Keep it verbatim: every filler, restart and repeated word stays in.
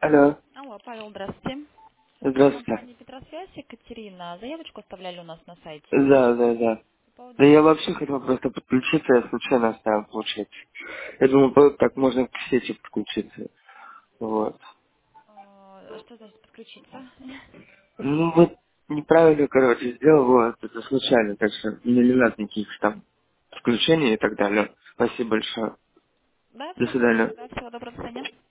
Алло, Алло, Павел, здравствуйте. Это здравствуйте. компания Петросвязь, Екатерина. Заявочку оставляли у нас на сайте. Да, да, да. По поводу Да я бесплатной вообще хотел просто подключиться, я случайно оставил получается. Я думал, по- так можно к сети подключиться. Вот. А, Что значит подключиться? Ну вот неправильно, короче, сделал, вот, это случайно, так что мне не надо никаких там включений и так далее. Спасибо большое. Да, До все хорошо. свидания. Да, всего доброго, до свидания.